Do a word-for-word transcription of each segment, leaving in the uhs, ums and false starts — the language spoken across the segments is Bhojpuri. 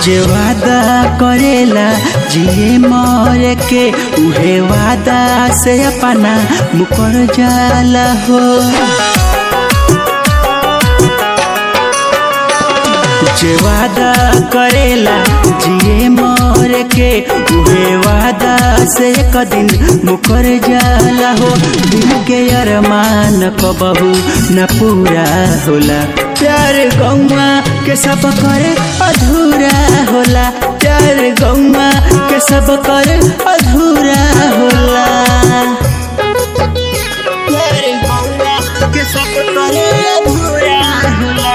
जे वादा करेला जिए मरे के उहे वादा से अपना मुकर जाला हो। जे वादा करेला जिए मरे के उहे वादा से एक दिन मुकर जाला हो। दिल के अरमान कबहू न पूरा होला, प्यार गौवा के सब करे अधूरा होला, प्यार गौवा के सब करे अधूरा होला, प्यार गौवा के सब करे अधूरा होला।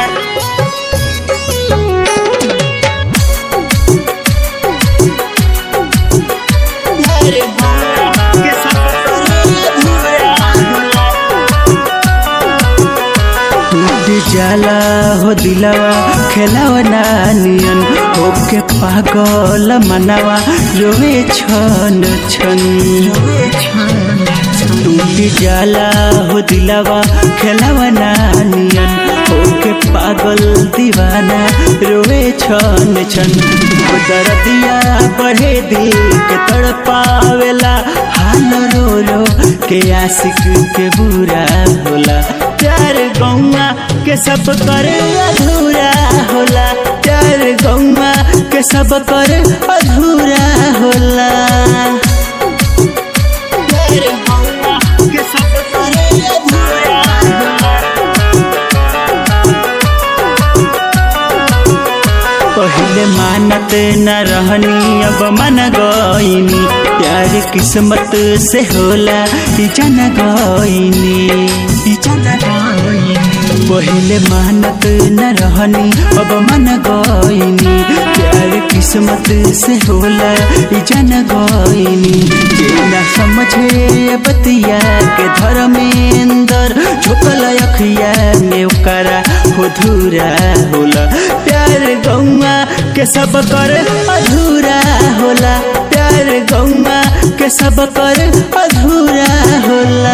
जाला हो दिलावा खेलावा नानियन होके पागल मनावा रोवे छन छन। टूटी जाला हो दिलावा खेलावा नानियन होके पागल दीवाना रोवे छन छन। दर्दिया बढ़े दिल के तड़पावेला, हाल रो रो के आशिक के बुरा होला, प्यार गौवा के सब करे अधूरा होला, प्यार गौवा के सब करे अधूरा होला, प्यार गौवा के सब करे अधूरा होला। पहले मानत न रहनी अब मन गईनी, प्यार किस्मत से होला ई जन गईनी, ई जन गईनी। पहले मानत न रहनी अब मन गईनी, प्यार किस्मत से होला ई जन गईनी। जे न समझे बतिया के धर्मेंद्र झोकल अखिया में ओकरा अधूरा होला, प्यार गौवा के सब कर अधूरा होला, प्यार गौवा के सब कर अधूरा होला।